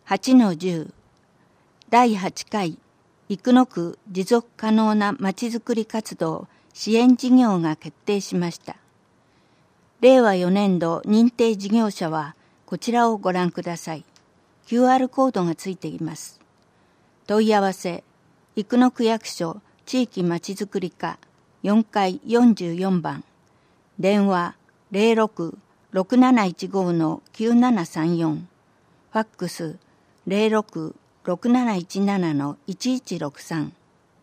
8-10 第8回生野区持続可能なまちづくり活動支援事業が決定しました。令和4年度認定事業者はこちらをご覧ください。QR コードがついています。問い合わせ生野区役所地域まちづくり課4階44番電話 06-6715-9734 ファックス 06-6717-1163